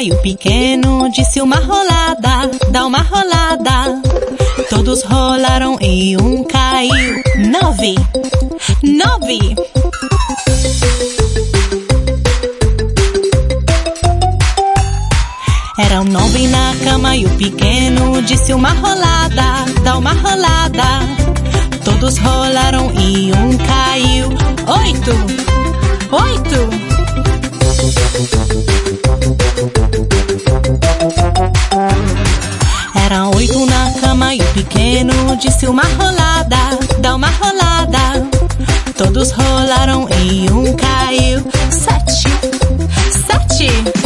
cama e o pequeno disse uma rolada, dá uma rolada. Todos rolaram e um caiu. 9. 9. Eram 9 na cama e o pequeno disse uma rolada, dá uma rolada. Todos rolaram e um caiu. 8. 8. Eram 8 na cama e o pequeno disse uma rolada, dá uma rolada. Todos rolaram e um caiu. 7. 7.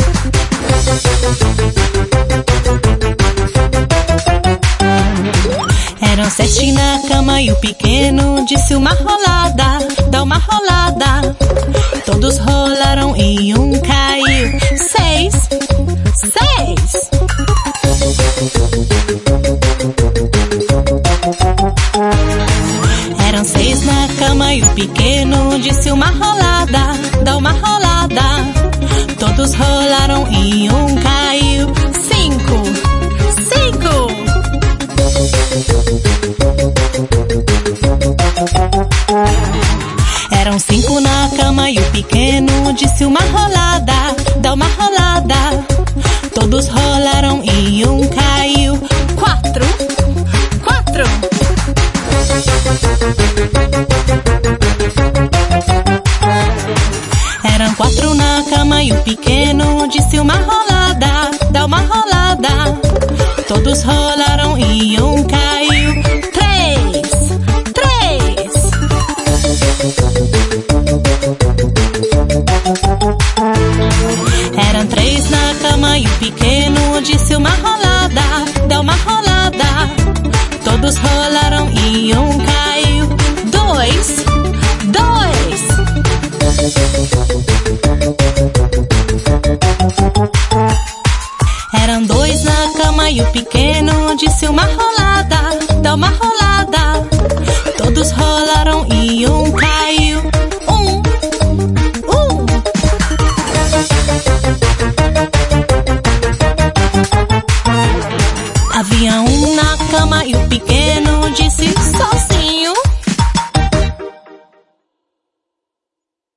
Eram 7 na cama e o pequeno disse uma rolada, dá uma rolada. Todos rolaram e um caiu. 6. 6. Eram 6 na cama e o pequeno disse uma rolada, dá uma rolada. Todos rolaram e um caiu. 5. 5. Eram 5 na cama e o pequeno disse uma rolada, dá uma rolada. Todos rolaram e um caiu. 4. 4. Eram 4 na cama e o pequeno disse uma rolada, dá uma rolada. Todos rolaram e um caiu. 3. 3. Eram 3 na cama e o pequeno disse uma rolada, dá uma rolada. Todos rolaram e um caiu. 2. 2. Eram 2 na cama e o pequeno disse uma rolada, dá uma rolada. Todos rolaram e um caiu.